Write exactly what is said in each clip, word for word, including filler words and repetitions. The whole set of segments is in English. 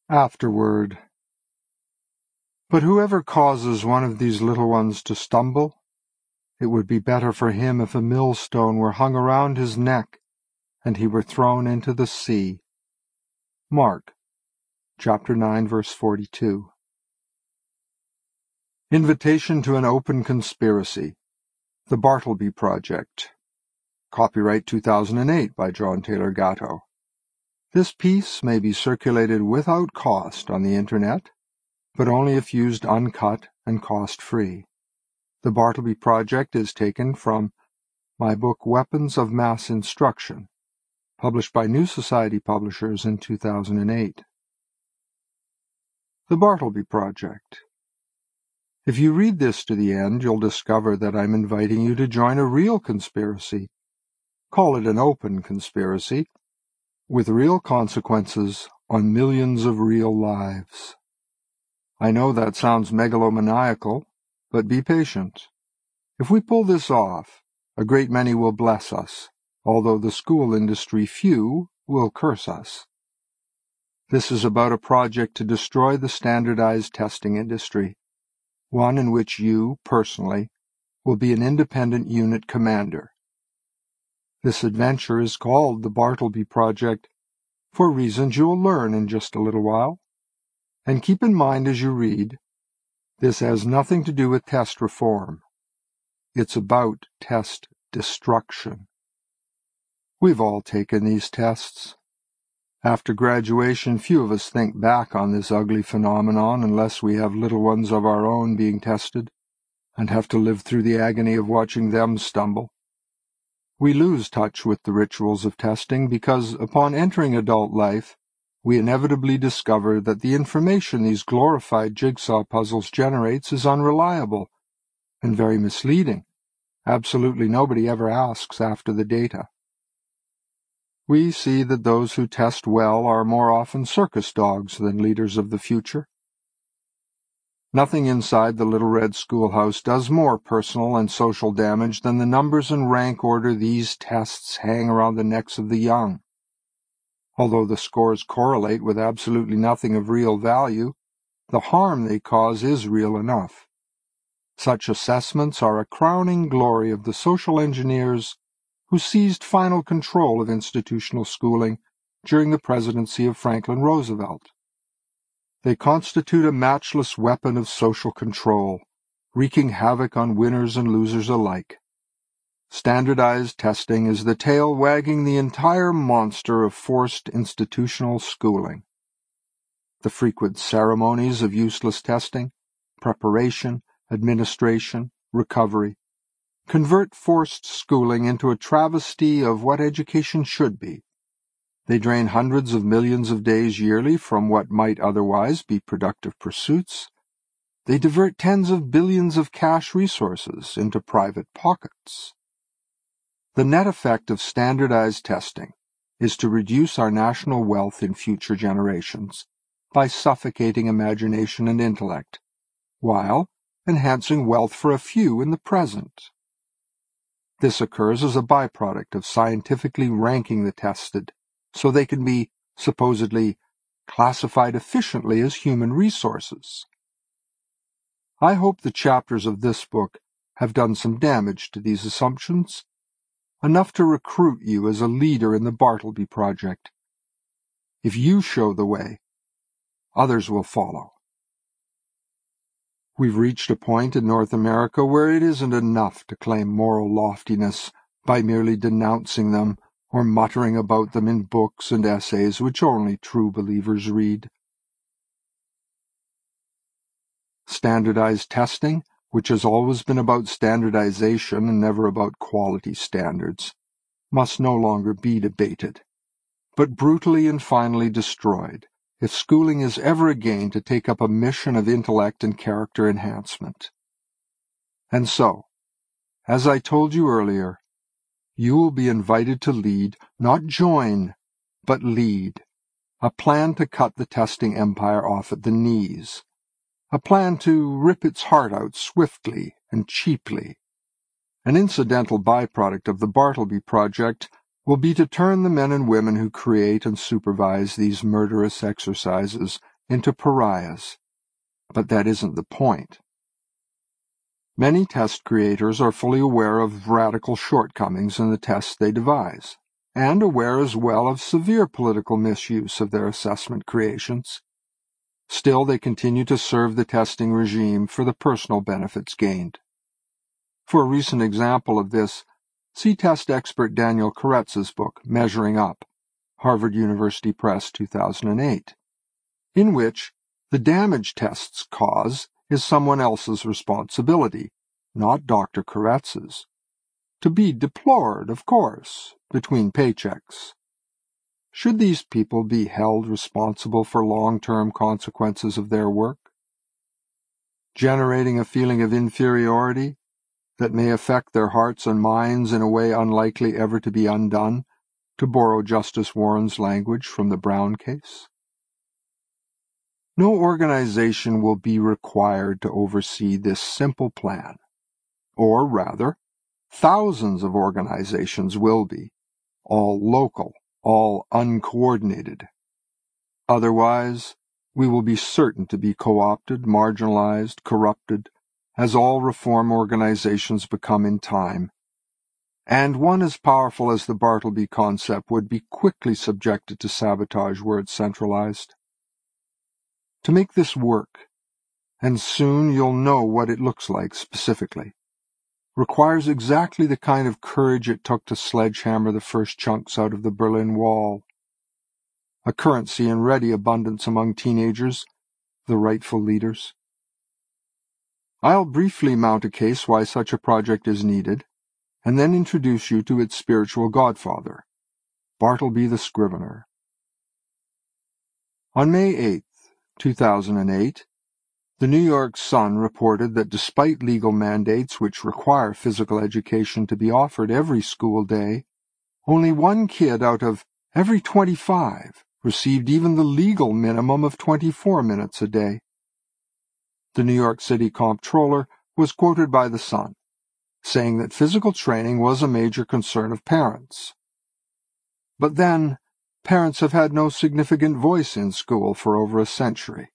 Afterword. But whoever causes one of these little ones to stumble, it would be better for him if a millstone were hung around his neck and he were thrown into the sea. Mark, chapter nine, verse forty-two. Invitation to an Open Conspiracy. The Bartleby Project. Copyright two thousand eight by John Taylor Gatto. This piece may be circulated without cost on the Internet, but only if used uncut and cost-free. The Bartleby Project is taken from my book Weapons of Mass Instruction, published by New Society Publishers in two thousand eight. The Bartleby Project. If you read this to the end, you'll discover that I'm inviting you to join a real conspiracy. Call it an open conspiracy, with real consequences on millions of real lives. I know that sounds megalomaniacal, but be patient. If we pull this off, a great many will bless us, although the school industry few will curse us. This is about a project to destroy the standardized testing industry, one in which you, personally, will be an independent unit commander. This adventure is called the Bartleby Project for reasons you will learn in just a little while. And keep in mind as you read, this has nothing to do with test reform. It's about test destruction. We've all taken these tests. After graduation, few of us think back on this ugly phenomenon unless we have little ones of our own being tested and have to live through the agony of watching them stumble. We lose touch with the rituals of testing because, upon entering adult life, we inevitably discover that the information these glorified jigsaw puzzles generates is unreliable and very misleading. Absolutely nobody ever asks after the data. We see that those who test well are more often circus dogs than leaders of the future. Nothing inside the Little Red Schoolhouse does more personal and social damage than the numbers and rank order these tests hang around the necks of the young. Although the scores correlate with absolutely nothing of real value, the harm they cause is real enough. Such assessments are a crowning glory of the social engineers who seized final control of institutional schooling during the presidency of Franklin Roosevelt. They constitute a matchless weapon of social control, wreaking havoc on winners and losers alike. Standardized testing is the tail wagging the entire monster of forced institutional schooling. The frequent ceremonies of useless testing, preparation, administration, recovery, convert forced schooling into a travesty of what education should be. They drain hundreds of millions of days yearly from what might otherwise be productive pursuits. They divert tens of billions of cash resources into private pockets. The net effect of standardized testing is to reduce our national wealth in future generations by suffocating imagination and intellect, while enhancing wealth for a few in the present. This occurs as a byproduct of scientifically ranking the tested so they can be, supposedly, classified efficiently as human resources. I hope the chapters of this book have done some damage to these assumptions, enough to recruit you as a leader in the Bartleby Project. If you show the way, others will follow. We've reached a point in North America where it isn't enough to claim moral loftiness by merely denouncing them or muttering about them in books and essays which only true believers read. Standardized testing, which has always been about standardization and never about quality standards, must no longer be debated, but brutally and finally destroyed if schooling is ever again to take up a mission of intellect and character enhancement. And so, as I told you earlier, you will be invited to lead, not join, but lead, a plan to cut the testing empire off at the knees, a plan to rip its heart out swiftly and cheaply. An incidental byproduct of the Bartleby Project will be to turn the men and women who create and supervise these murderous exercises into pariahs. But that isn't the point. Many test creators are fully aware of radical shortcomings in the tests they devise, and aware as well of severe political misuse of their assessment creations. Still, they continue to serve the testing regime for the personal benefits gained. For a recent example of this, see test expert Daniel Koretz's book, Measuring Up, Harvard University Press, two thousand eight, in which the damage tests cause is someone else's responsibility, not Doctor Koretz's. To be deplored, of course, between paychecks. Should these people be held responsible for long-term consequences of their work? Generating a feeling of inferiority that may affect their hearts and minds in a way unlikely ever to be undone, to borrow Justice Warren's language from the Brown case? No organization will be required to oversee this simple plan. Or rather, thousands of organizations will be, all local, all uncoordinated. Otherwise, we will be certain to be co-opted, marginalized, corrupted, as all reform organizations become in time. And one as powerful as the Bartleby concept would be quickly subjected to sabotage were it centralized. To make this work, and soon you'll know what it looks like specifically, requires exactly the kind of courage it took to sledgehammer the first chunks out of the Berlin Wall. A currency in ready abundance among teenagers, the rightful leaders. I'll briefly mount a case why such a project is needed, and then introduce you to its spiritual godfather, Bartleby the Scrivener. On May eighth, two thousand eight, the New York Sun reported that despite legal mandates which require physical education to be offered every school day, only one kid out of every twenty-five received even the legal minimum of twenty-four minutes a day. The New York City Comptroller was quoted by the Sun, saying that physical training was a major concern of parents. But then, parents have had no significant voice in school for over a century.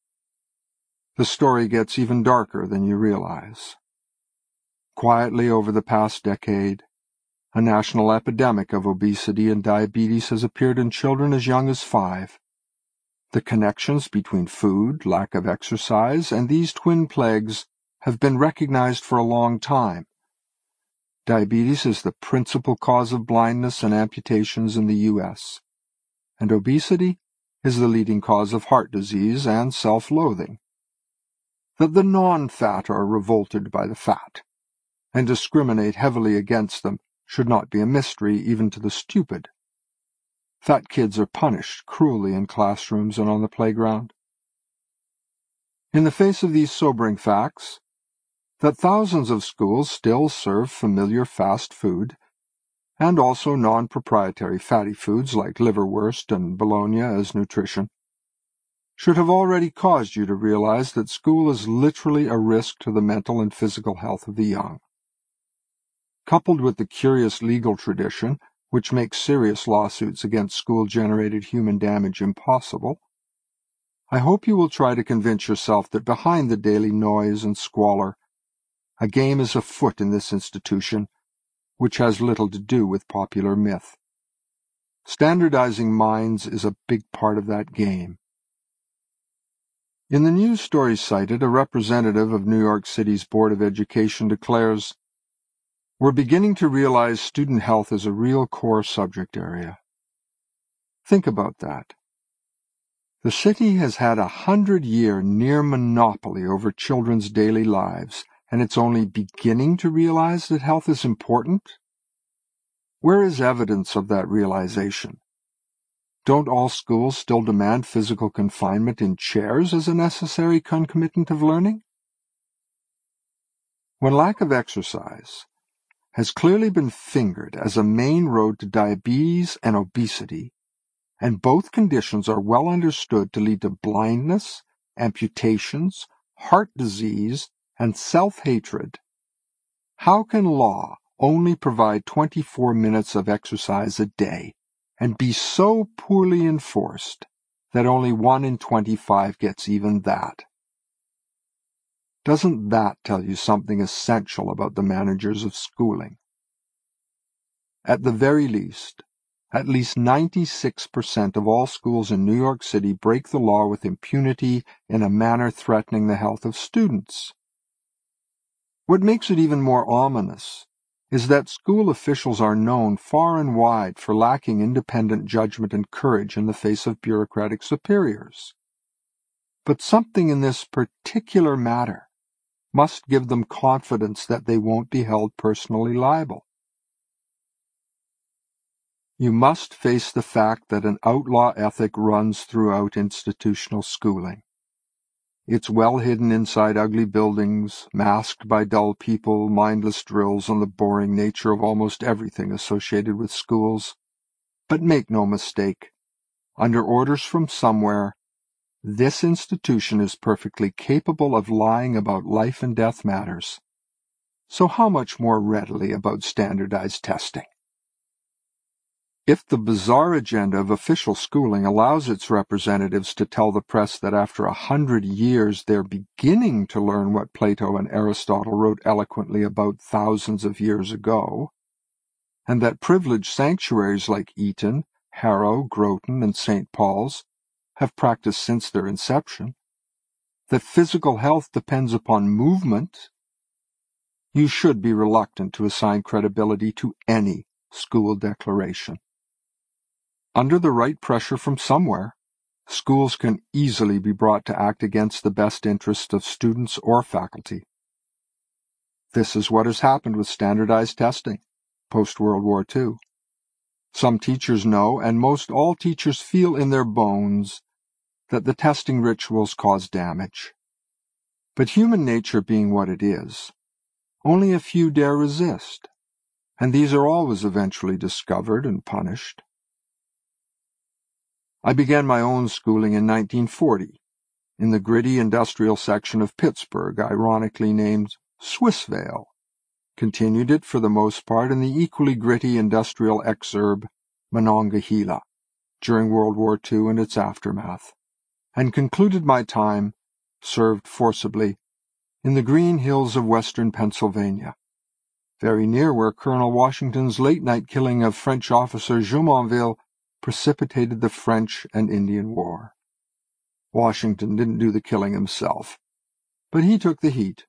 The story gets even darker than you realize. Quietly over the past decade, a national epidemic of obesity and diabetes has appeared in children as young as five. The connections between food, lack of exercise, and these twin plagues have been recognized for a long time. Diabetes is the principal cause of blindness and amputations in the U S, and obesity is the leading cause of heart disease and self-loathing. That the non-fat are revolted by the fat, and discriminate heavily against them should not be a mystery even to the stupid. Fat kids are punished cruelly in classrooms and on the playground. In the face of these sobering facts, that thousands of schools still serve familiar fast food, and also non-proprietary fatty foods like liverwurst and bologna as nutrition, should have already caused you to realize that school is literally a risk to the mental and physical health of the young. Coupled with the curious legal tradition, which makes serious lawsuits against school-generated human damage impossible, I hope you will try to convince yourself that behind the daily noise and squalor, a game is afoot in this institution, which has little to do with popular myth. Standardizing minds is a big part of that game. In the news story cited, a representative of New York City's Board of Education declares, "We're beginning to realize student health is a real core subject area." Think about that. The city has had a hundred-year near monopoly over children's daily lives, and it's only beginning to realize that health is important? Where is evidence of that realization? Don't all schools still demand physical confinement in chairs as a necessary concomitant of learning? When lack of exercise has clearly been fingered as a main road to diabetes and obesity, and both conditions are well understood to lead to blindness, amputations, heart disease, and self-hatred, how can law only provide twenty-four minutes of exercise a day and be so poorly enforced that only one in twenty-five gets even that. Doesn't that tell you something essential about the managers of schooling? At the very least, at least ninety-six percent of all schools in New York City break the law with impunity in a manner threatening the health of students. What makes it even more ominous is that school officials are known far and wide for lacking independent judgment and courage in the face of bureaucratic superiors. But something in this particular matter must give them confidence that they won't be held personally liable. You must face the fact that an outlaw ethic runs throughout institutional schooling. It's well hidden inside ugly buildings, masked by dull people, mindless drills, and the boring nature of almost everything associated with schools. But make no mistake, under orders from somewhere, this institution is perfectly capable of lying about life and death matters. So how much more readily about standardized testing? If the bizarre agenda of official schooling allows its representatives to tell the press that after a hundred years they're beginning to learn what Plato and Aristotle wrote eloquently about thousands of years ago, and that privileged sanctuaries like Eton, Harrow, Groton, and Saint Paul's have practiced since their inception, that physical health depends upon movement, you should be reluctant to assign credibility to any school declaration. Under the right pressure from somewhere, schools can easily be brought to act against the best interests of students or faculty. This is what has happened with standardized testing post-World War Two. Some teachers know, and most all teachers feel in their bones, that the testing rituals cause damage. But human nature being what it is, only a few dare resist, and these are always eventually discovered and punished. I began my own schooling in nineteen forty, in the gritty industrial section of Pittsburgh, ironically named Swissvale, continued it for the most part in the equally gritty industrial exurb Monongahela during World War Two and its aftermath, and concluded my time, served forcibly, in the green hills of western Pennsylvania, very near where Colonel Washington's late-night killing of French officer Jumonville precipitated the French and Indian War. Washington didn't do the killing himself, but he took the heat.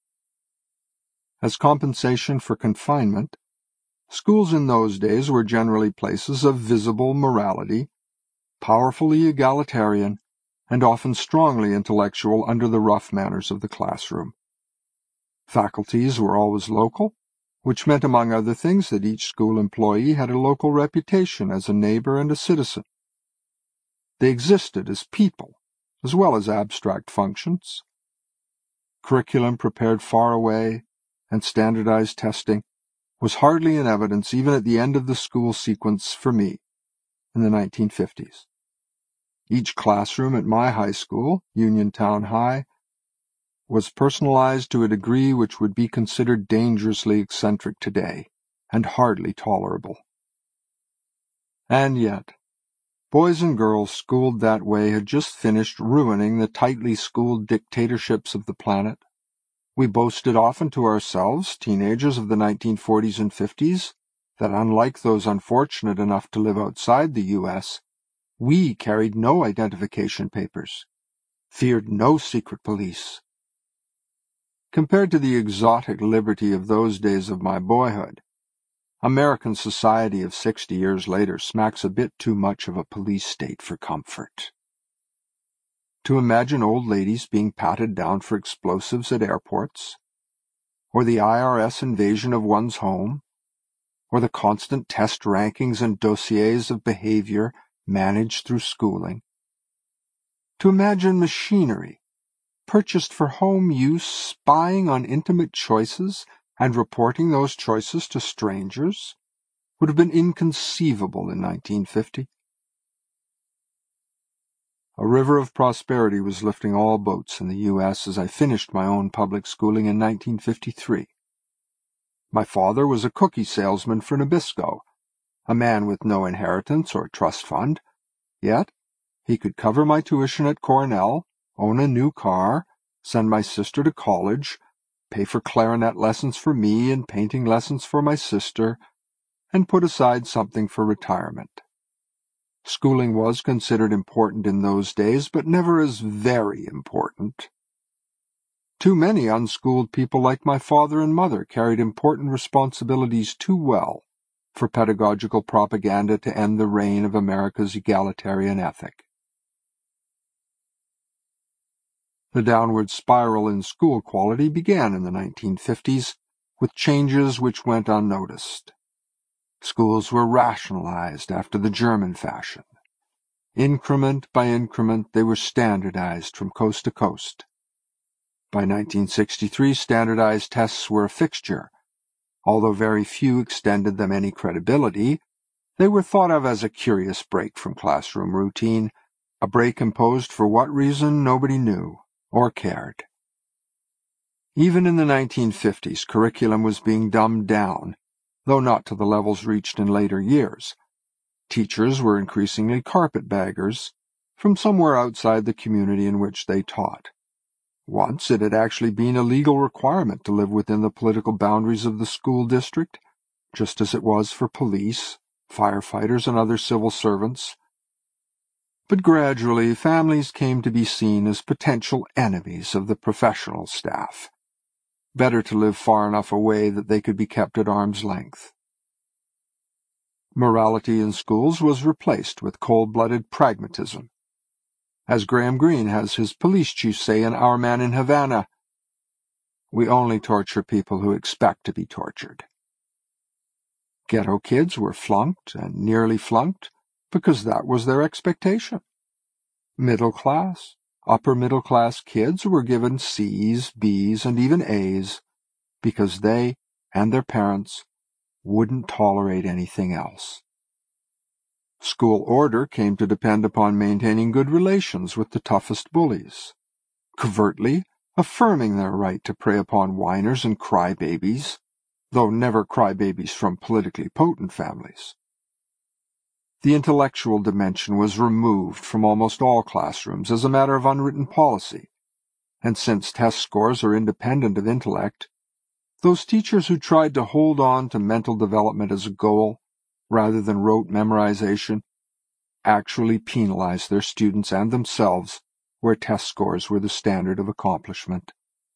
As compensation for confinement, schools in those days were generally places of visible morality, powerfully egalitarian, and often strongly intellectual under the rough manners of the classroom. Faculties were always local, which meant, among other things, that each school employee had a local reputation as a neighbor and a citizen. They existed as people, as well as abstract functions. Curriculum prepared far away and standardized testing was hardly in evidence even at the end of the school sequence for me in the nineteen fifties. Each classroom at my high school, Uniontown High, was personalized to a degree which would be considered dangerously eccentric today, and hardly tolerable. And yet, boys and girls schooled that way had just finished ruining the tightly schooled dictatorships of the planet. We boasted often to ourselves, teenagers of the nineteen forties and fifties, that unlike those unfortunate enough to live outside the U S, we carried no identification papers, feared no secret police. Compared to the exotic liberty of those days of my boyhood, American society of sixty years later smacks a bit too much of a police state for comfort. To imagine old ladies being patted down for explosives at airports, or the I R S invasion of one's home, or the constant test rankings and dossiers of behavior managed through schooling. To imagine machinery purchased for home use, spying on intimate choices and reporting those choices to strangers, would have been inconceivable in nineteen fifty. A river of prosperity was lifting all boats in the U S as I finished my own public schooling in nineteen fifty-three. My father was a cookie salesman for Nabisco, a man with no inheritance or trust fund, yet He could cover my tuition at Cornell, own a new car, send my sister to college, pay for clarinet lessons for me and painting lessons for my sister, and put aside something for retirement. Schooling was considered important in those days, but never as very important. Too many unschooled people like my father and mother carried important responsibilities too well for pedagogical propaganda to end the reign of America's egalitarian ethic. The downward spiral in school quality began in the nineteen fifties with changes which went unnoticed. Schools were rationalized after the German fashion. Increment by increment, they were standardized from coast to coast. By nineteen sixty-three, standardized tests were a fixture. Although very few extended them any credibility, they were thought of as a curious break from classroom routine, a break imposed for what reason nobody knew or cared. Even in the nineteen fifties, curriculum was being dumbed down, though not to the levels reached in later years. Teachers were increasingly carpetbaggers from somewhere outside the community in which they taught. Once it had actually been a legal requirement to live within the political boundaries of the school district, just as it was for police, firefighters, and other civil servants. But gradually, families came to be seen as potential enemies of the professional staff. Better to live far enough away that they could be kept at arm's length. Morality in schools was replaced with cold-blooded pragmatism. As Graham Greene has his police chief say in Our Man in Havana, "We only torture people who expect to be tortured." Ghetto kids were flunked and nearly flunked because that was their expectation. Middle-class, upper-middle-class kids were given C's, B's, and even A's because they and their parents wouldn't tolerate anything else. School order came to depend upon maintaining good relations with the toughest bullies, covertly affirming their right to prey upon whiners and crybabies, though never crybabies from politically potent families. The intellectual dimension was removed from almost all classrooms as a matter of unwritten policy, and since test scores are independent of intellect, those teachers who tried to hold on to mental development as a goal, rather than rote memorization, actually penalized their students and themselves where test scores were the standard of accomplishment.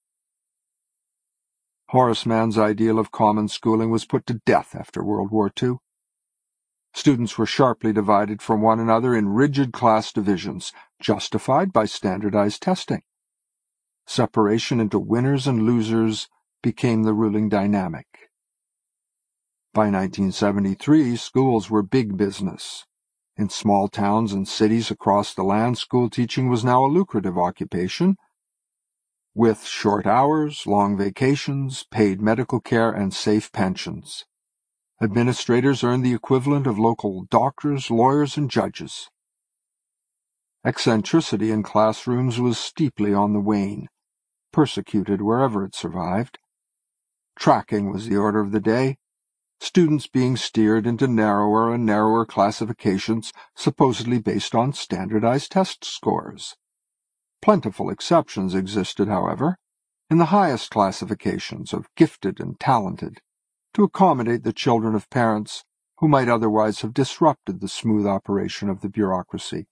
Horace Mann's ideal of common schooling was put to death after World War Two. Students were sharply divided from one another in rigid class divisions, justified by standardized testing. Separation into winners and losers became the ruling dynamic. By nineteen seventy-three, schools were big business. In small towns and cities across the land, school teaching was now a lucrative occupation, with short hours, long vacations, paid medical care, and safe pensions. Administrators earned the equivalent of local doctors, lawyers, and judges. Eccentricity in classrooms was steeply on the wane, persecuted wherever it survived. Tracking was the order of the day, students being steered into narrower and narrower classifications supposedly based on standardized test scores. Plentiful exceptions existed, however, in the highest classifications of gifted and talented, to accommodate the children of parents who might otherwise have disrupted the smooth operation of the bureaucracy.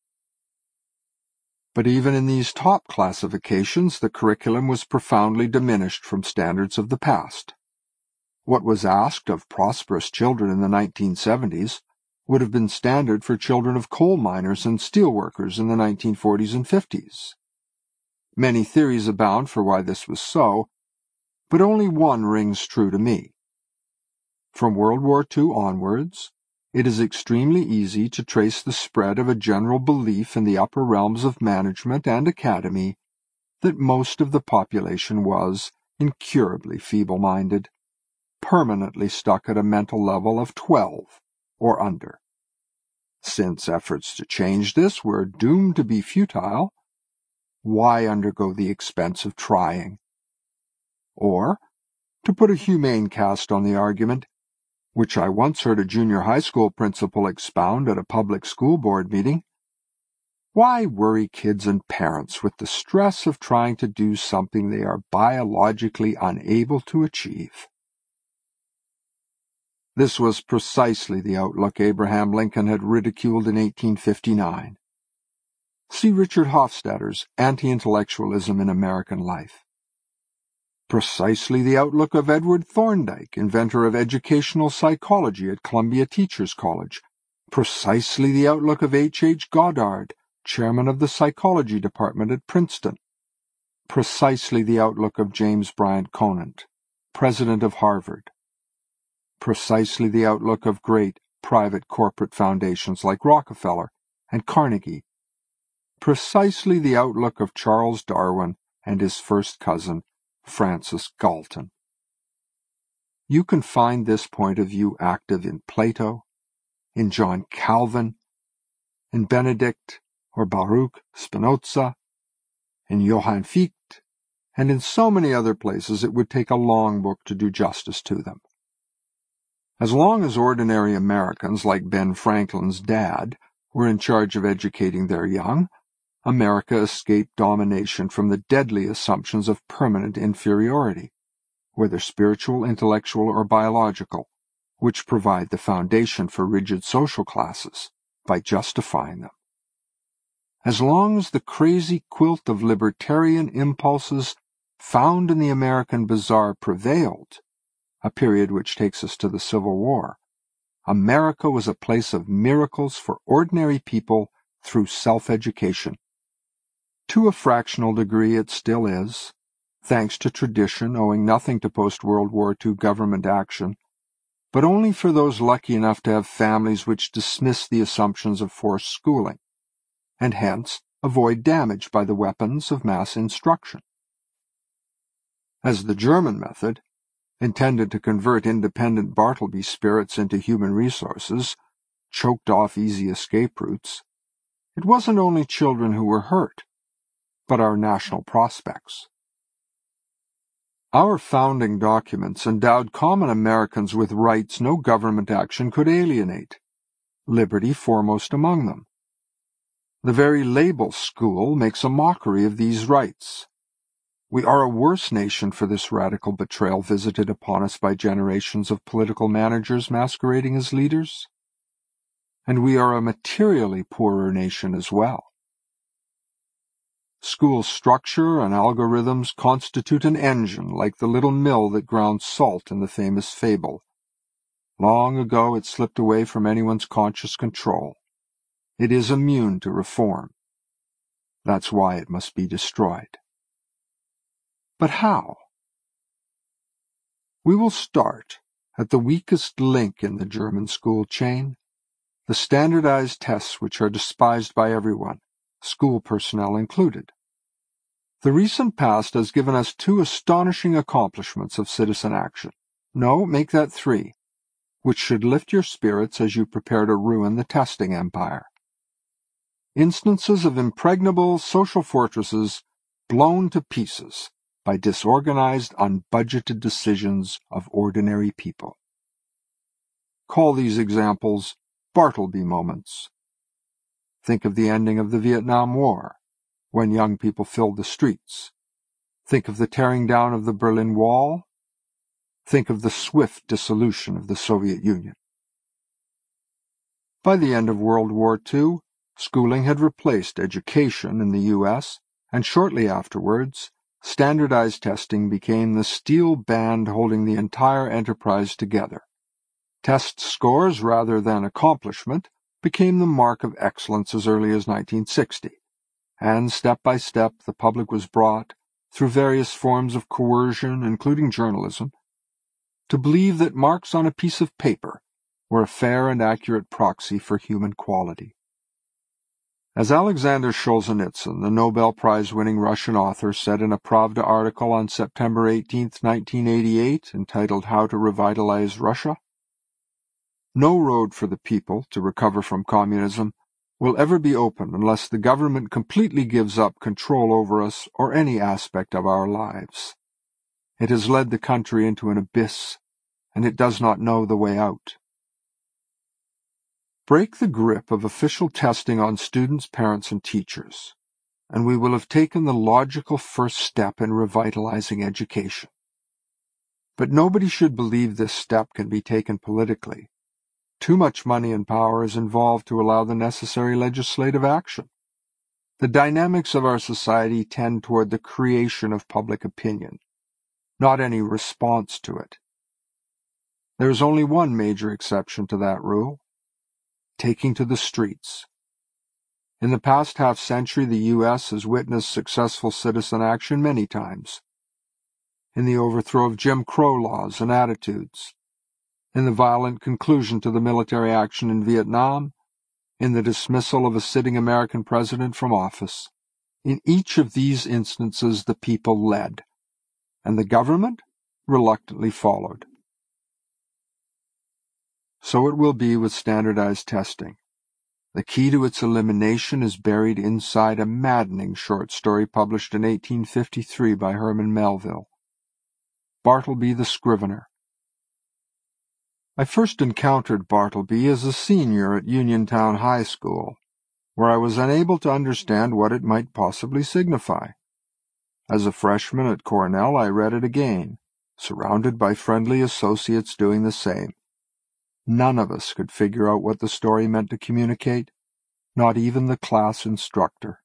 But even in these top classifications, the curriculum was profoundly diminished from standards of the past. What was asked of prosperous children in the nineteen seventies would have been standard for children of coal miners and steelworkers in the nineteen forties and fifties. Many theories abound for why this was so, but only one rings true to me. From World War Two onwards, it is extremely easy to trace the spread of a general belief in the upper realms of management and academy that most of the population was incurably feeble-minded, permanently stuck at a mental level of twelve or under. Since efforts to change this were doomed to be futile, why undergo the expense of trying? Or, to put a humane cast on the argument, which I once heard a junior high school principal expound at a public school board meeting, Why worry kids and parents with the stress of trying to do something they are biologically unable to achieve? This was precisely the outlook Abraham Lincoln had ridiculed in eighteen fifty-nine. See Richard Hofstadter's Anti-Intellectualism in American Life. Precisely the outlook of Edward Thorndike, inventor of educational psychology at Columbia Teachers College. Precisely the outlook of H. H. Goddard, chairman of the psychology department at Princeton. Precisely the outlook of James Bryant Conant, president of Harvard. Precisely the outlook of great private corporate foundations like Rockefeller and Carnegie. Precisely the outlook of Charles Darwin and his first cousin, Francis Galton. You can find this point of view active in Plato, in John Calvin, in Benedict or Baruch Spinoza, in Johann Fichte, and in so many other places it would take a long book to do justice to them. As long as ordinary Americans like Ben Franklin's dad were in charge of educating their young, America escaped domination from the deadly assumptions of permanent inferiority, whether spiritual, intellectual, or biological, which provide the foundation for rigid social classes by justifying them. As long as the crazy quilt of libertarian impulses found in the American bazaar prevailed, a period which takes us to the Civil War, America was a place of miracles for ordinary people through self-education. To a fractional degree it still is, thanks to tradition owing nothing to post-World War Two government action, but only for those lucky enough to have families which dismiss the assumptions of forced schooling, and hence avoid damage by the weapons of mass instruction. As the German method, intended to convert independent Bartleby spirits into human resources, choked off easy escape routes, it wasn't only children who were hurt, but our national prospects. Our founding documents endowed common Americans with rights no government action could alienate, liberty foremost among them. The very label school makes a mockery of these rights. We are a worse nation for this radical betrayal visited upon us by generations of political managers masquerading as leaders. And we are a materially poorer nation as well. School structure and algorithms constitute an engine like the little mill that grounds salt in the famous fable. Long ago it slipped away from anyone's conscious control. It is immune to reform. That's why it must be destroyed. But how? We will start at the weakest link in the German school chain, the standardized tests which are despised by everyone, school personnel included. The recent past has given us two astonishing accomplishments of citizen action. No, make that three, which should lift your spirits as you prepare to ruin the testing empire. Instances of impregnable social fortresses blown to pieces by disorganized, unbudgeted decisions of ordinary people. Call these examples Bartleby moments. Think of the ending of the Vietnam War, when young people filled the streets. Think of the tearing down of the Berlin Wall. Think of the swift dissolution of the Soviet Union. By the end of World War Two, schooling had replaced education in the U S, and shortly afterwards, standardized testing became the steel band holding the entire enterprise together. Test scores, rather than accomplishment, became the mark of excellence as early as nineteen sixty, and step by step the public was brought, through various forms of coercion, including journalism, to believe that marks on a piece of paper were a fair and accurate proxy for human quality. As Alexander Solzhenitsyn, the Nobel Prize-winning Russian author, said in a Pravda article on September eighteenth, nineteen eighty-eight, entitled How to Revitalize Russia, no road for the people to recover from communism will ever be open unless the government completely gives up control over us or any aspect of our lives. It has led the country into an abyss, and it does not know the way out. Break the grip of official testing on students, parents, and teachers, and we will have taken the logical first step in revitalizing education. But nobody should believe this step can be taken politically. Too much money and power is involved to allow the necessary legislative action. The dynamics of our society tend toward the creation of public opinion, not any response to it. There is only one major exception to that rule: taking to the streets. In the past half-century, the U S has witnessed successful citizen action many times. In the overthrow of Jim Crow laws and attitudes, in the violent conclusion to the military action in Vietnam, in the dismissal of a sitting American president from office. In each of these instances, the people led, and the government reluctantly followed. So it will be with standardized testing. The key to its elimination is buried inside a maddening short story published in eighteen fifty-three by Herman Melville. Bartleby the Scrivener. I first encountered Bartleby as a senior at Uniontown High School, where I was unable to understand what it might possibly signify. As a freshman at Cornell, I read it again, surrounded by friendly associates doing the same. None of us could figure out what the story meant to communicate, not even the class instructor.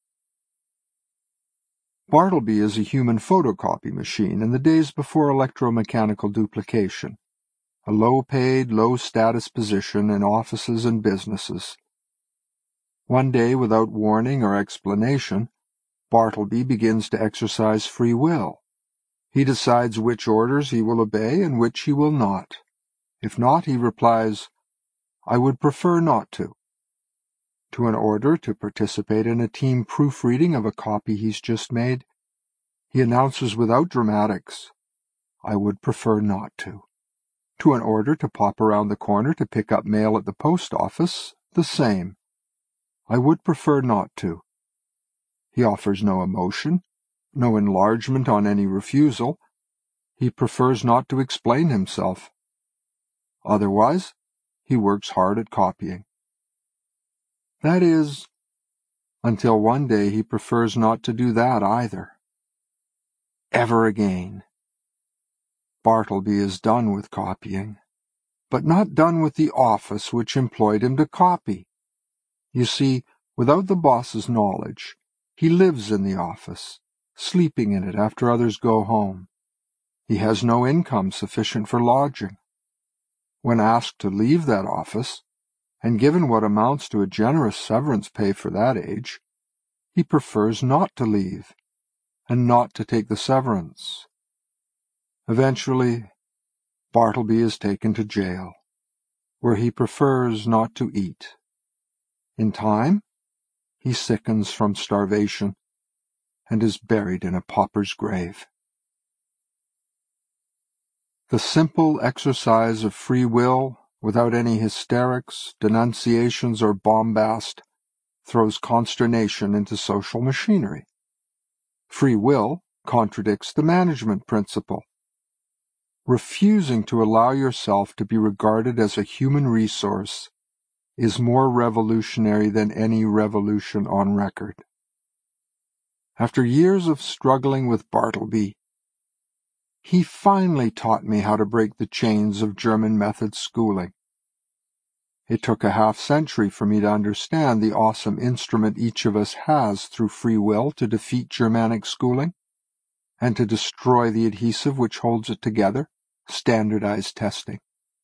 Bartleby is a human photocopy machine in the days before electromechanical duplication, a low-paid, low-status position in offices and businesses. One day, without warning or explanation, Bartleby begins to exercise free will. He decides which orders he will obey and which he will not. If not, he replies, "I would prefer not to." To an order to participate in a team proofreading of a copy he's just made, he announces without dramatics, "I would prefer not to." To an order to pop around the corner to pick up mail at the post office, the same. "I would prefer not to." He offers no emotion, no enlargement on any refusal. He prefers not to explain himself. Otherwise, he works hard at copying. That is, until one day he prefers not to do that either. Ever again. Bartleby is done with copying, but not done with the office which employed him to copy. You see, without the boss's knowledge, he lives in the office, sleeping in it after others go home. He has no income sufficient for lodging. When asked to leave that office, and given what amounts to a generous severance pay for that age, he prefers not to leave, and not to take the severance. Eventually, Bartleby is taken to jail, where he prefers not to eat. In time, he sickens from starvation and is buried in a pauper's grave. The simple exercise of free will, without any hysterics, denunciations, or bombast, throws consternation into social machinery. Free will contradicts the management principle. Refusing to allow yourself to be regarded as a human resource is more revolutionary than any revolution on record. After years of struggling with Bartleby, he finally taught me how to break the chains of German method schooling. It took a half-century for me to understand the awesome instrument each of us has through free will to defeat Germanic schooling, and to destroy the adhesive which holds it together, standardized testing.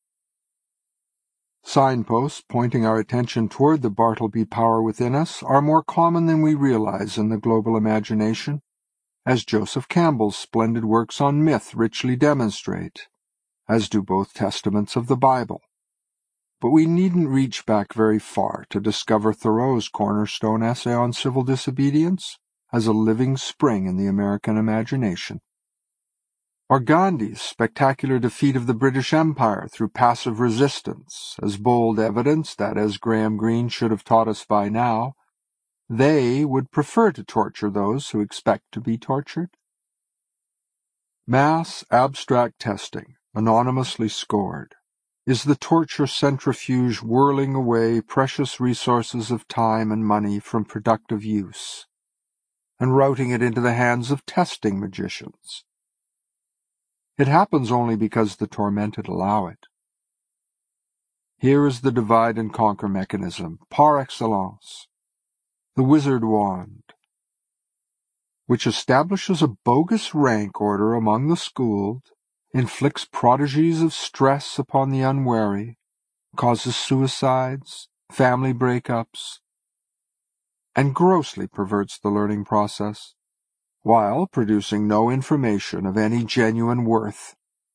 Signposts pointing our attention toward the Bartleby power within us are more common than we realize in the global imagination, as Joseph Campbell's splendid works on myth richly demonstrate, as do both testaments of the Bible. But we needn't reach back very far to discover Thoreau's cornerstone essay on civil disobedience as a living spring in the American imagination, or Gandhi's spectacular defeat of the British Empire through passive resistance as bold evidence that, as Graham Greene should have taught us by now, they would prefer to torture those who expect to be tortured. Mass abstract testing, anonymously scored, is the torture centrifuge whirling away precious resources of time and money from productive use, and routing it into the hands of testing magicians. It happens only because the tormented allow it. Here is the divide-and-conquer mechanism, par excellence, the wizard wand, which establishes a bogus rank order among the schooled, inflicts prodigies of stress upon the unwary, causes suicides, family breakups, and grossly perverts the learning process, while producing no information of any genuine worth.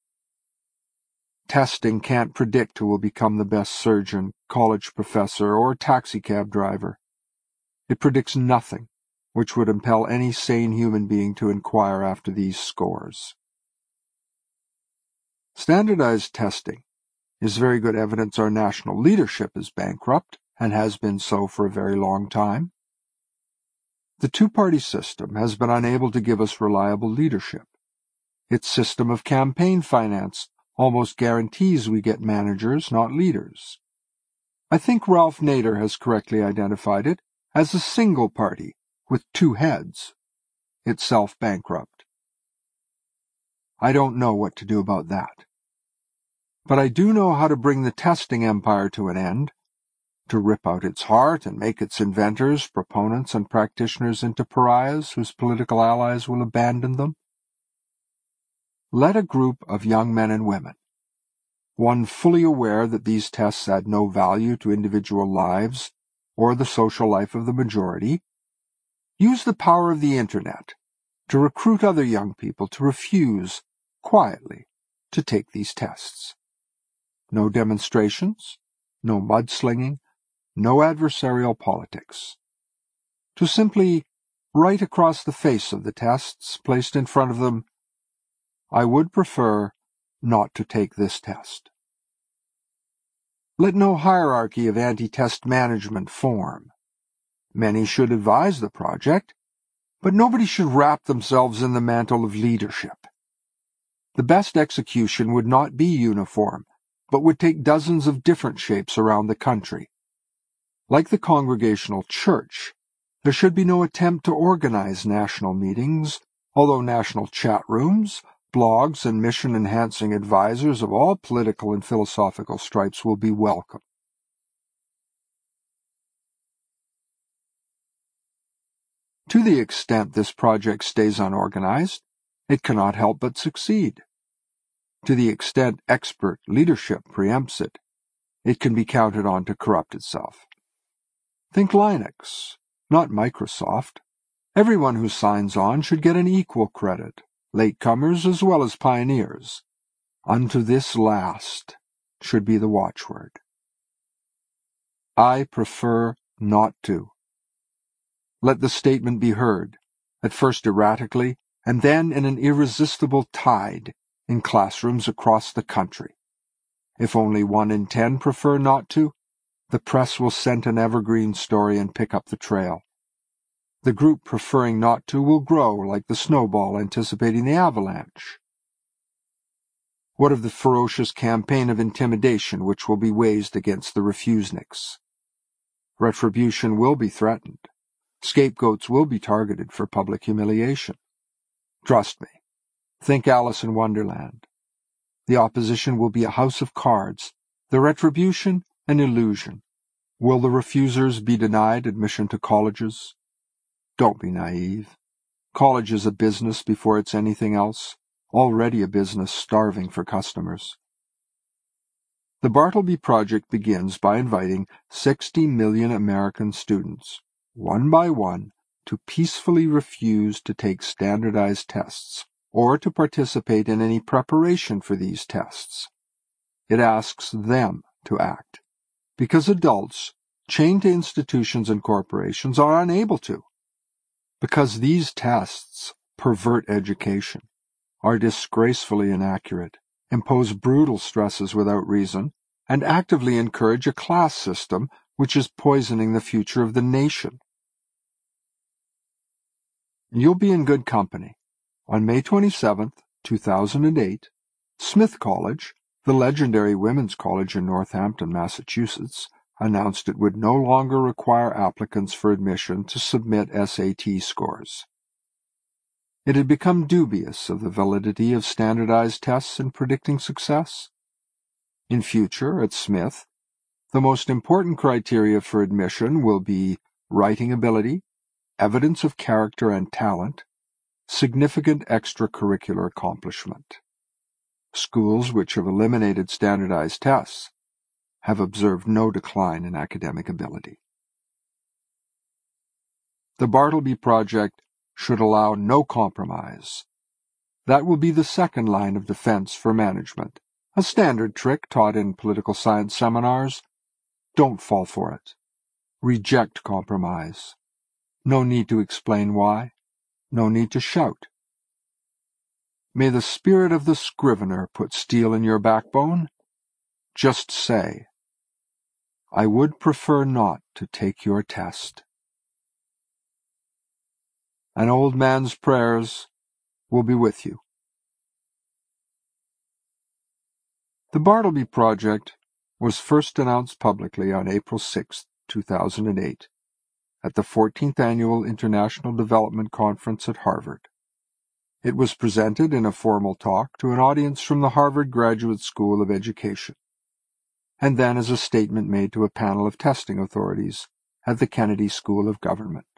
Testing can't predict who will become the best surgeon, college professor, or taxicab driver. It predicts nothing which would impel any sane human being to inquire after these scores. Standardized testing is very good evidence our national leadership is bankrupt and has been so for a very long time. The two-party system has been unable to give us reliable leadership. Its system of campaign finance almost guarantees we get managers, not leaders. I think Ralph Nader has correctly identified it as a single party with two heads, itself bankrupt. I don't know what to do about that. But I do know how to bring the testing empire to an end, to rip out its heart and make its inventors, proponents, and practitioners into pariahs whose political allies will abandon them. Let a group of young men and women, one fully aware that these tests add no value to individual lives or the social life of the majority, use the power of the Internet to recruit other young people to refuse, quietly, to take these tests. No demonstrations, no mudslinging, no adversarial politics. To simply write across the face of the tests placed in front of them, I would prefer not to take this test. Let no hierarchy of anti-test management form. Many should advise the project, but nobody should wrap themselves in the mantle of leadership. The best execution would not be uniform, but would take dozens of different shapes around the country. Like the Congregational Church, there should be no attempt to organize national meetings, although national chat rooms, blogs, and mission-enhancing advisors of all political and philosophical stripes will be welcome. To the extent this project stays unorganized, it cannot help but succeed. To the extent expert leadership preempts it, it can be counted on to corrupt itself. Think Linux, not Microsoft. Everyone who signs on should get an equal credit, latecomers as well as pioneers. Unto this last should be the watchword. I prefer not to. Let the statement be heard, at first erratically, and then in an irresistible tide, in classrooms across the country. If only one in ten prefer not to, the press will scent an evergreen story and pick up the trail. The group preferring not to will grow like the snowball anticipating the avalanche. What of the ferocious campaign of intimidation which will be waged against the refuseniks? Retribution will be threatened. Scapegoats will be targeted for public humiliation. Trust me. Think Alice in Wonderland. The opposition will be a house of cards, the retribution an illusion. Will the refusers be denied admission to colleges? Don't be naive. College is a business before it's anything else, already a business starving for customers. The Bartleby Project begins by inviting sixty million American students, one by one, to peacefully refuse to take standardized tests or to participate in any preparation for these tests. It asks them to act, because adults, chained to institutions and corporations, are unable to. Because these tests pervert education, are disgracefully inaccurate, impose brutal stresses without reason, and actively encourage a class system which is poisoning the future of the nation. You'll be in good company. On May twenty-seventh, two thousand eight, Smith College, The legendary Women's College in Northampton, Massachusetts, announced it would no longer require applicants for admission to submit S A T scores. It had become dubious of the validity of standardized tests in predicting success. In future, at Smith, the most important criteria for admission will be writing ability, evidence of character and talent, significant extracurricular accomplishment. Schools which have eliminated standardized tests have observed no decline in academic ability. The Bartleby Project should allow no compromise. That will be the second line of defense for management, a standard trick taught in political science seminars. Don't fall for it. Reject compromise. No need to explain why. No need to shout. May the spirit of the scrivener put steel in your backbone. Just say, I would prefer not to take your test. An old man's prayers will be with you. The Bartleby Project was first announced publicly on April sixth, two thousand eight, at the fourteenth Annual International Development Conference at Harvard. It was presented in a formal talk to an audience from the Harvard Graduate School of Education, and then as a statement made to a panel of testing authorities at the Kennedy School of Government.